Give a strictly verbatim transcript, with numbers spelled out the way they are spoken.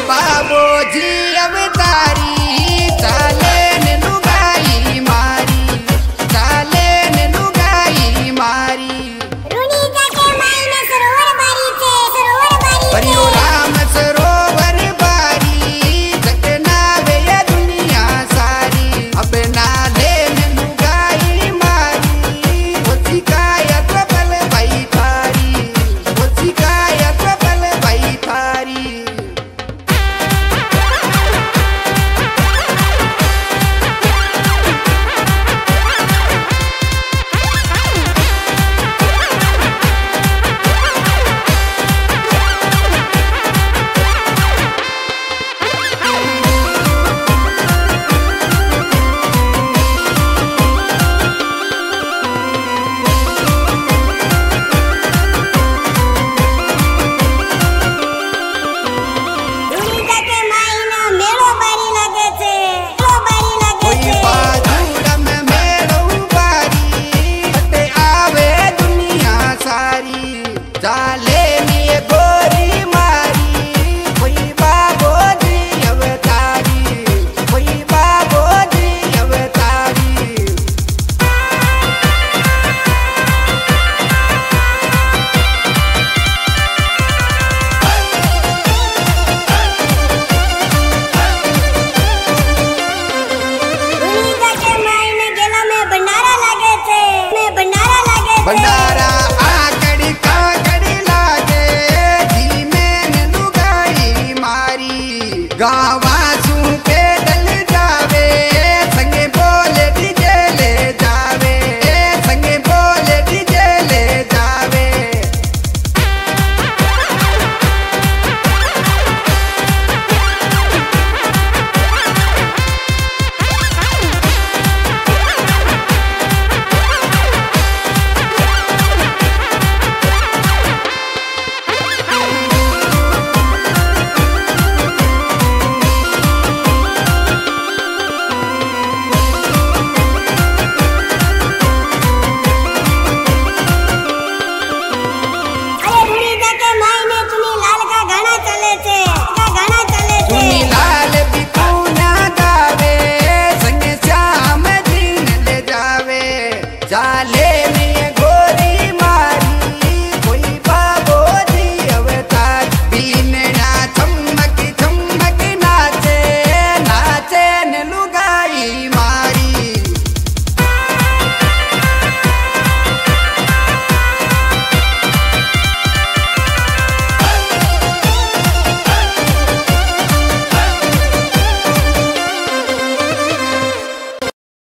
बाबोजी अवतारी चाले ने नुगाई मारी चाले ने नुगाई मारी रूनी जाके माईने सरोवर बारी छे सरोवर बारी परियो राम सरोवर बारी घटना वे ये दुनिया सारी अब ना ले ने नुगाई मारी वो सिकाया प्रबल भाई थारी वो सिकाया प्रबल भाई थारी रूनी जाके माईने मेळो बारी लागे छे मेळो बारी लागे कोई छे बाजूडम मेळो बारी अटे आवे दुनिया सारी चाले नी गोरी मारी कोई बाबोजी अवतारी कोई बाबोजी अवतारी रूनी जाके माईने गेला में भंडारा लागे छे में भंडारा लागे छे भंडारा आकड़ी काकड़ी लागे जी में नुगाई मारी गावा